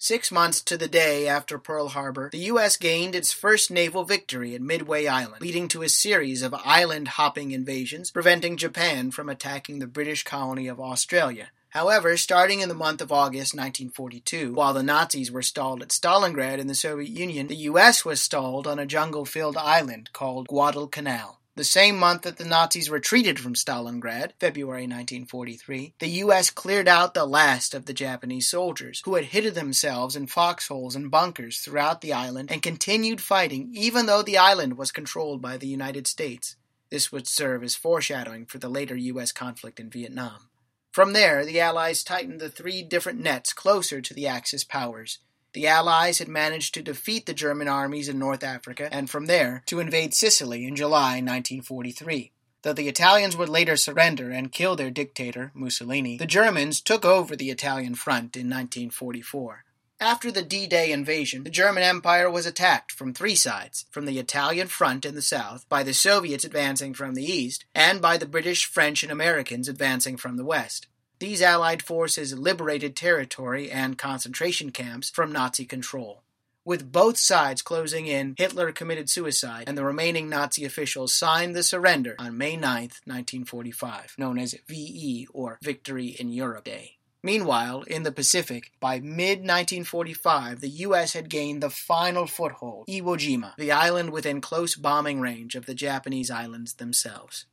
6 months to the day after Pearl Harbor, the U.S. gained its first naval victory at Midway Island, leading to a series of island-hopping invasions, preventing Japan from attacking the British colony of Australia. However, starting in the month of August 1942, while the Nazis were stalled at Stalingrad in the Soviet Union, the U.S. was stalled on a jungle-filled island called Guadalcanal. The same month that the Nazis retreated from Stalingrad, February 1943, the U.S. cleared out the last of the Japanese soldiers, who had hidden themselves in foxholes and bunkers throughout the island and continued fighting even though the island was controlled by the United States. This would serve as foreshadowing for the later U.S. conflict in Vietnam. From there, the Allies tightened the three different nets closer to the Axis powers. The Allies had managed to defeat the German armies in North Africa, and from there, to invade Sicily in July 1943. Though the Italians would later surrender and kill their dictator, Mussolini, the Germans took over the Italian front in 1944. After the D-Day invasion, the German Empire was attacked from three sides, from the Italian front in the south, by the Soviets advancing from the east, and by the British, French, and Americans advancing from the west. These Allied forces liberated territory and concentration camps from Nazi control. With both sides closing in, Hitler committed suicide, and the remaining Nazi officials signed the surrender on May 9, 1945, known as VE, or Victory in Europe Day. Meanwhile, in the Pacific, by mid-1945, the U.S. had gained the final foothold, Iwo Jima, the island within close bombing range of the Japanese islands themselves.